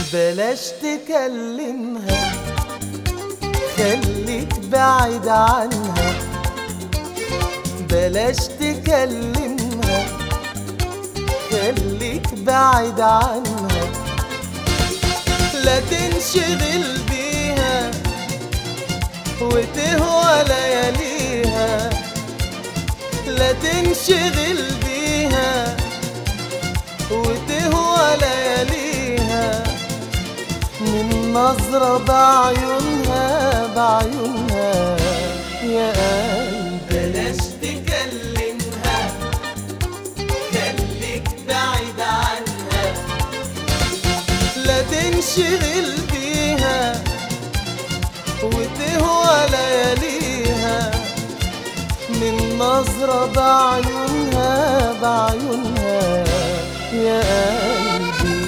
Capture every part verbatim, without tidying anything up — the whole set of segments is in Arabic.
بلاش تكلمها، خليك بعيد عنها. بلاش تكلمها، خليك بعيد عنها. لا تنشغل بيها وتهوى لياليها. لا تنشغل بيها وتهوى لياليها. من نظرة بعيونها بعيونها يا قلبي. بلاش تكلمها، خليك بعيد عنها. لا تنشغل بيها وتهوى لياليها. من نظرة بعيونها بعيونها يا قلبي.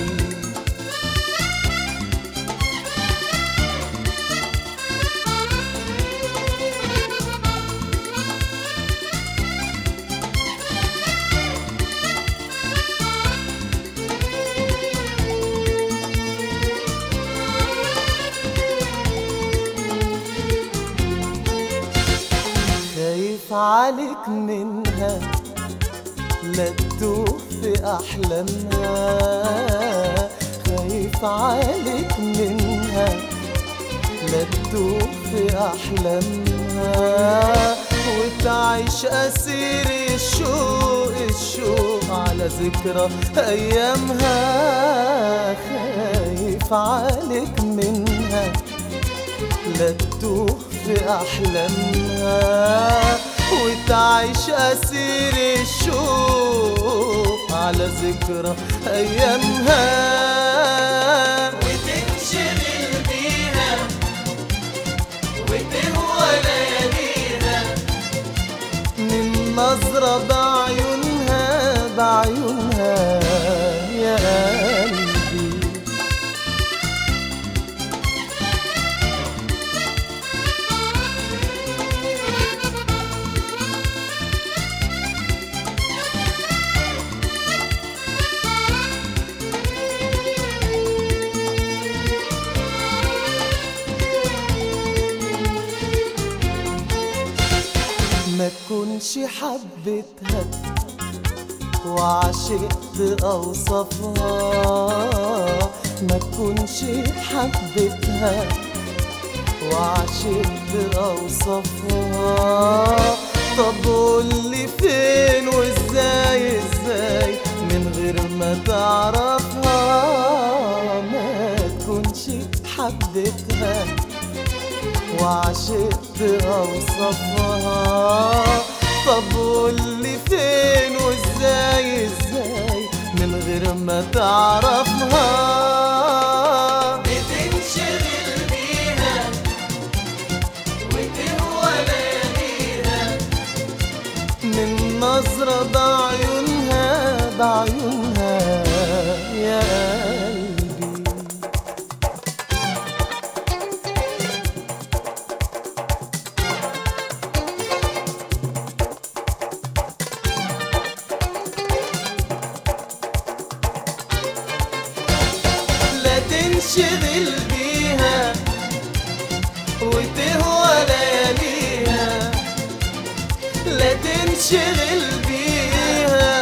خايف عليك منها، لا تتوه في أحلامها. خايف عليك منها، لا تتوه في أحلامها. وتعيش أسير الشوق الشوق على ذكرى أيامها. خايف عليك منها، لا تتوه في أحلامها. وتعيش أسير الشوق على ذكرى أيامها. وتنشغل بيها وتهوى لياليها. من نظرة بعيونها بعيونها يا قلبي. ما تكونش حبيتها وعشقت أوصافها. ما تكونش حبيتها وعشقت أوصافها. طب قولي فين وازاي ازاي من غير ما تعرفها. ما تكونش حبيتها وعشقت أوصافها. طب قولي فين وازاي ازاي من غير ما تعرفها. بتنشغل بيها وتهوى لياليها. من نظرة بعيونها بعيونها يا قلبي. تنشغل بيها وتهوى لياليها. لا تنشغل بيها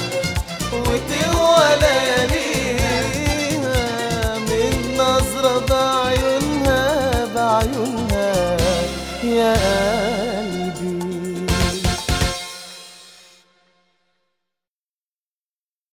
وتهوى لياليها. من نظرة بعيونها بعيونها يا